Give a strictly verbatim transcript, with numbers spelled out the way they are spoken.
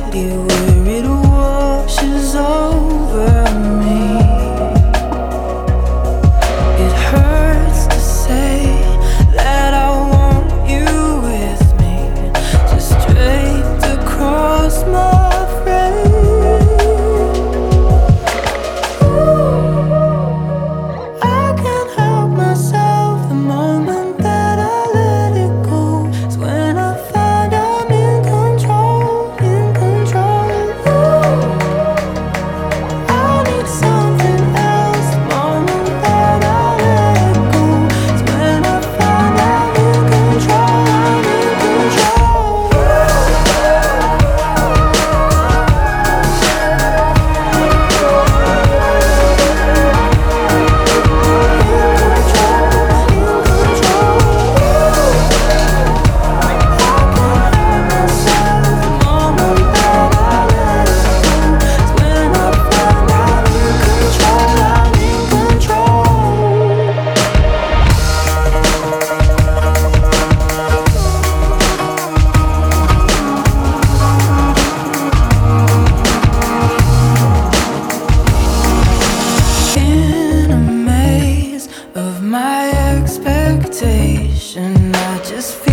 city where it washes over me. It hurts to say that I want you with me, just draped across my frame. I can't help myself the moment that I let it go. It's when I find I'm in control, in control. I need something else the moment that I let it go. It's when I find I'm in control, I'm in control. In a maze of my expectation, I just